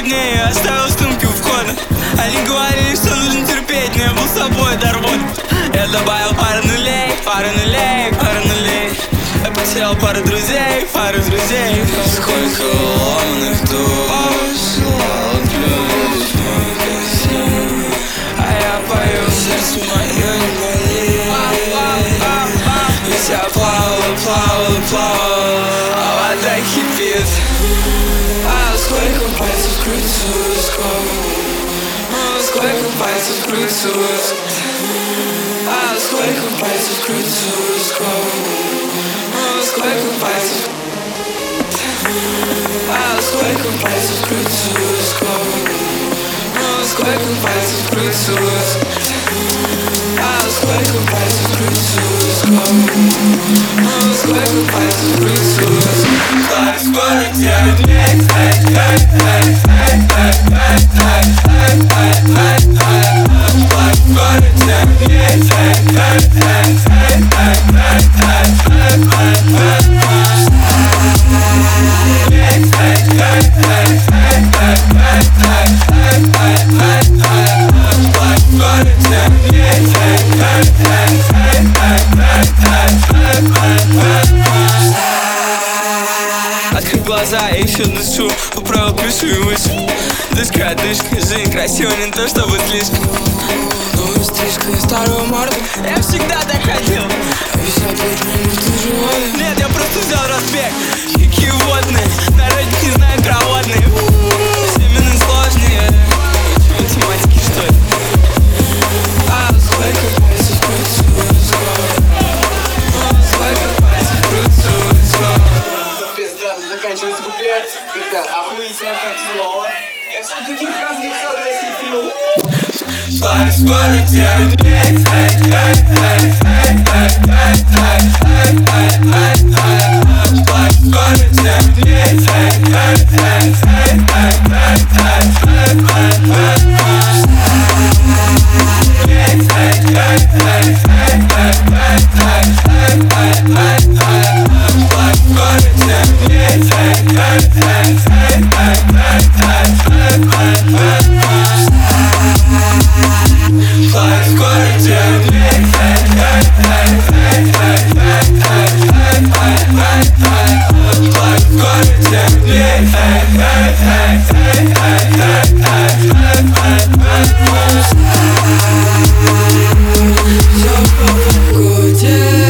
дней я оставил сумки у входа. Они говорили, что нужно терпеть, но я был собой дорвот. Я добавил пару нулей, пару нулей, пару нулей. Я потерял пару друзей, пару друзей. Сколько ломаных душ, плюс магазин. А я пою, сердце мое не болит. Ведь я плавал, плавал, плавал, а вода кипит. А сколько пальцев крутится сквозь, сколько пальцев крутится, а сколько пальцев крутится сквозь, сколько пальцев, а сколько пальцев крутится сквозь, сколько пальцев крутится, а сколько пальцев крутится сквозь, сколько пальцев крутится. Скоро тебя нет, открыл глаза и еще дышу, поправил крышу и вышел. Дышка, дышка, жизнь красивая, не то чтобы слишком. Новая стрижка на старую морду, я всегда так хотел. А висят вечером, ты живой? Нет, я просто взял разбег. Какие водные, народик не знает проводные. Семена сложные, математики что ли? А сколько пальцев крутится, сколько пальцев крутится. Пизда, заканчивается куплет. Ребят, охуительно как слово. Я все-таки различал весь фильм. Скоро тебя нет, скоро тебя Все по погоде.